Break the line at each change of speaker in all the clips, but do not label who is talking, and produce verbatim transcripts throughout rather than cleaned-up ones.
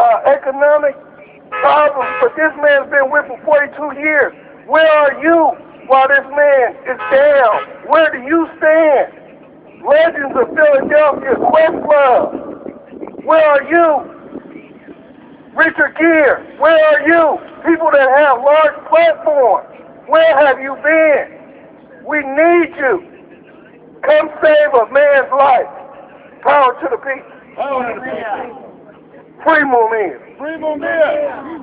uh, economic problems, but this man's been with for forty-two years. Where are you while this man is down? Where do you stand? Legends of Philadelphia, Questlove, where are you? Richard Gere, where are you? People that have large platforms, where have you been? We need you. Come save a man's life. Power to the people.
Power to the people.
Free Mumia.
Free Mumia.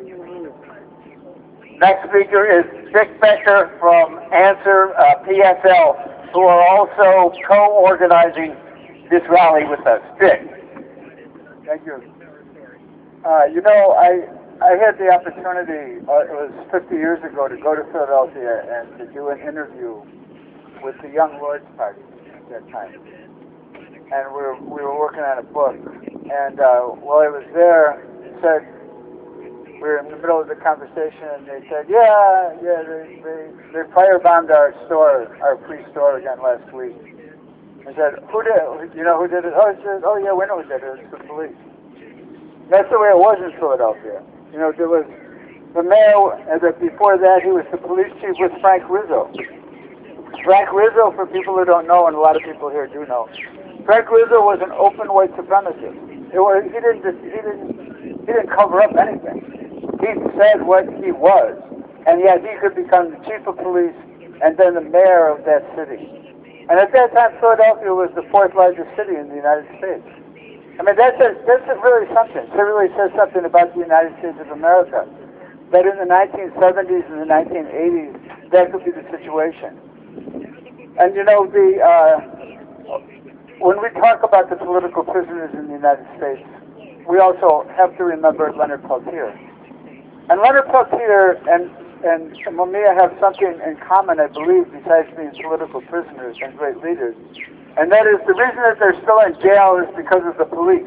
Next speaker is Dick Becker from Answer uh, P S L, who are also co-organizing this rally with us. Dick.
Thank you. Uh, you know, I I had the opportunity, uh, it was fifty years ago, to go to Philadelphia and to do an interview with the Young Lords Party at that time. And we were, we were working on a book. And uh, while I was there, it said, we were in the middle of the conversation, and they said, yeah, yeah, they, they, they firebombed our store, our free store again last week. I said, who did it? You know who did it? Oh, it said, oh yeah, we know who did it. It's the police. That's the way it was in Philadelphia. You know, there was the mayor, and before that, he was the police chief with Frank Rizzo. Frank Rizzo, for people who don't know, and a lot of people here do know, Frank Rizzo was an open white supremacist. It was, he didn't just, he didn't he didn't cover up anything. He said what he was, and yet he could become the chief of police and then the mayor of that city. And at that time, Philadelphia was the fourth largest city in the United States. I mean, that's a, that's a really something. It really says something about the United States of America. That in the nineteen seventies and the nineteen eighties, that could be the situation. And you know, the uh, when we talk about the political prisoners in the United States, we also have to remember Leonard Peltier. And Leonard Peltier and and Mumia have something in common, I believe, besides being political prisoners and great leaders. And that is the reason that they're still in jail is because of the police.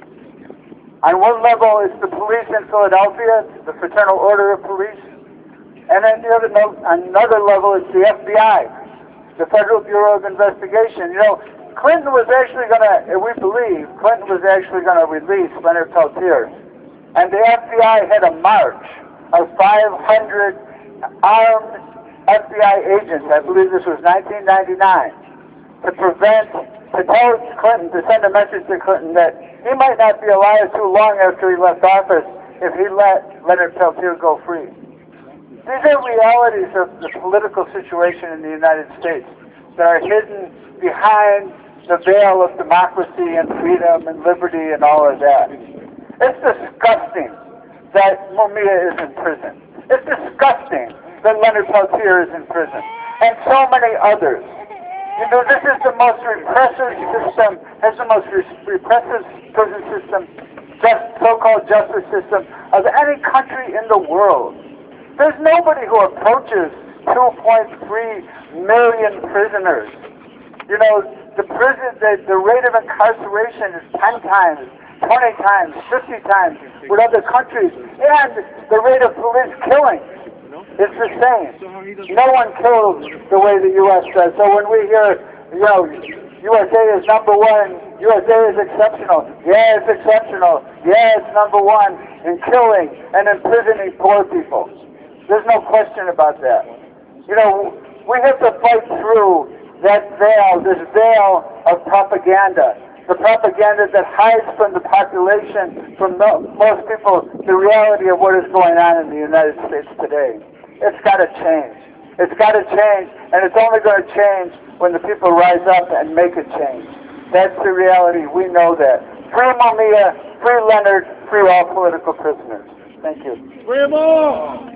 On one level, it's the police in Philadelphia, the Fraternal Order of Police. And on the other, on another level, it's the F B I, the Federal Bureau of Investigation. You know, Clinton was actually going to, we believe, Clinton was actually going to release Leonard Peltier. And the F B I had a march of five hundred armed F B I agents, I believe this was nineteen ninety-nine, to prevent, to tell Clinton, to send a message to Clinton that he might not be alive too long after he left office if he let Leonard Peltier go free. These are realities of the political situation in the United States that are hidden behind the veil of democracy and freedom and liberty and all of that. It's disgusting that Mumia is in prison. It's disgusting that Leonard Peltier is in prison. And so many others. You know, this is the most repressive system, has the most re repressive prison system, just so-called justice system of any country in the world. There's nobody who approaches two point three million prisoners. You know, the prison, the, the rate of incarceration is ten times, twenty times, fifty times with other countries, and the rate of police killing is the same. No one kills the way the U S does. So when we hear, you know, U S A is number one, U S A is exceptional. Yeah, it's exceptional. Yeah, it's number one in killing and imprisoning poor people. There's no question about that. You know, we have to fight through that veil, this veil of propaganda. The propaganda that hides from the population, from the, most people, the reality of what is going on in the United States today. It's got to change. It's got to change, and it's only going to change when the people rise up and make a change. That's the reality. We know that. Free Mumia, free Leonard, free all political prisoners. Thank you.
Free them all!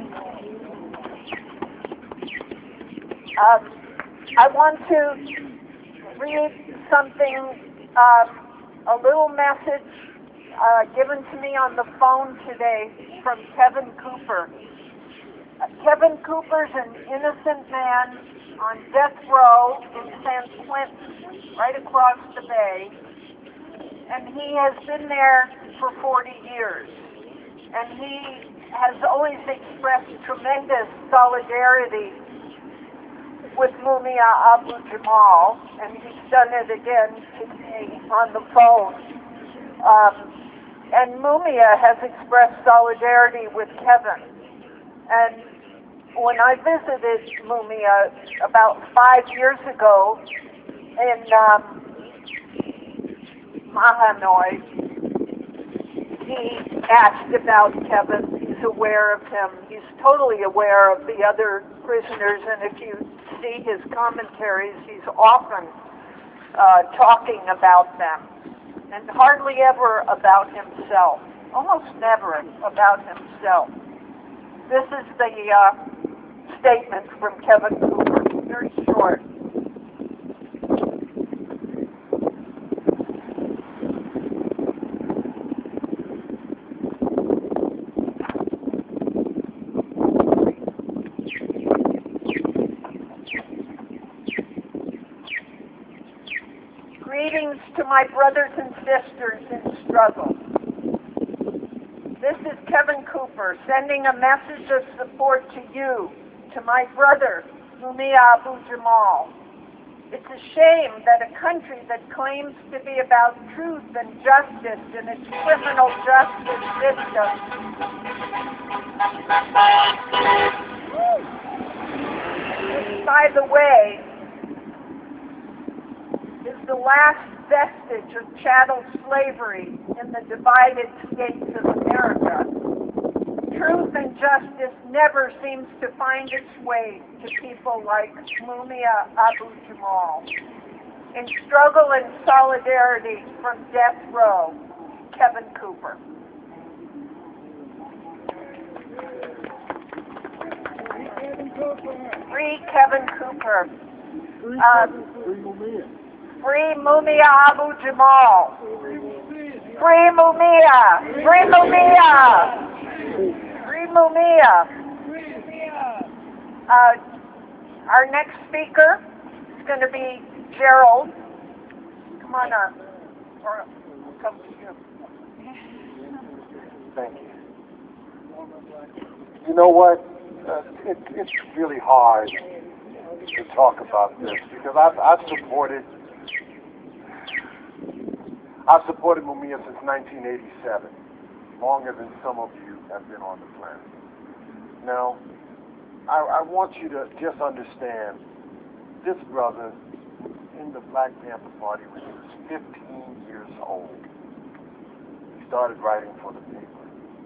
Um, I want to read something, um, a little message uh, given to me on the phone today from Kevin Cooper. Uh, Kevin Cooper's an innocent man on death row in San Quentin, right across the bay, and he has been there for forty years. And he has always expressed tremendous solidarity with Mumia Abu Jamal, and he's done it again today on the phone. Um, and Mumia has expressed solidarity with Kevin. And when I visited Mumia about five years ago in um, Mahanoy, he asked about Kevin. He's aware of him. He's totally aware of the other prisoners, and if you see his commentaries, he's often uh, talking about them, and hardly ever about himself. Almost never about himself. This is the uh, statement from Kevin Cooper, very short. Greetings to my brothers and sisters in struggle. This is Kevin Cooper sending a message of support to you, to my brother, Mumia Abu-Jamal. It's a shame that a country that claims to be about truth and justice in its criminal justice system which, by the way, is the last vestige of chattel slavery in the divided states of America. Truth and justice never seems to find its way to people like Mumia Abu-Jamal. In struggle and solidarity from death row, Kevin Cooper. Free Kevin Cooper. Uh, Free Mumia Abu-Jamal. Free Mumia. Free Mumia. Free Mumia. Uh, our next speaker is going to be Gerald. Come on up. Or we'll come to you.
Thank you. You know what? Uh, it, it's really hard to talk about this because I've, I've supported I've supported Mumia since nineteen eighty-seven, longer than some of you have been on the planet. Now, I, I want you to just understand, this brother in the Black Panther Party when he was fifteen years old, he started writing for the paper.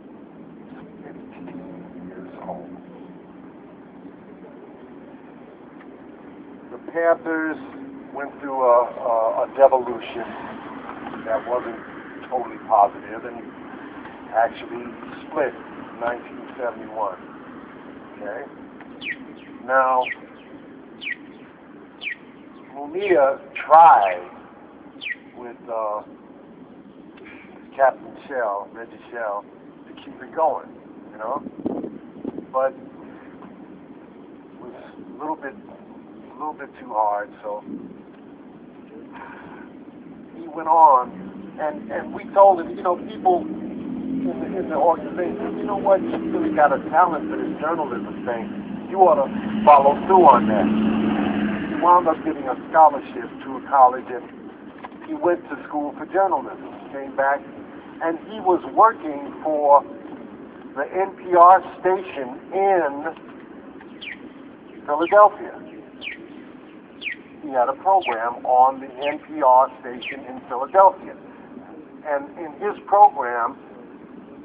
fifteen years old. The Panthers went through a, a, a devolution that wasn't totally positive and actually split in nineteen seventy-one. Okay? Now, Mumia tried with uh, Captain Shell, Reggie Shell, to keep it going, you know? But it was a little bit a little bit too hard, so he went on, and, and we told him, you know, people in the, in the organization, you know what, you really got a talent for this journalism thing. You ought to follow through on that. He wound up getting a scholarship to a college, and he went to school for journalism. Came back, and he was working for the N P R station in Philadelphia. He had a program on the N P R station in Philadelphia. And in his program,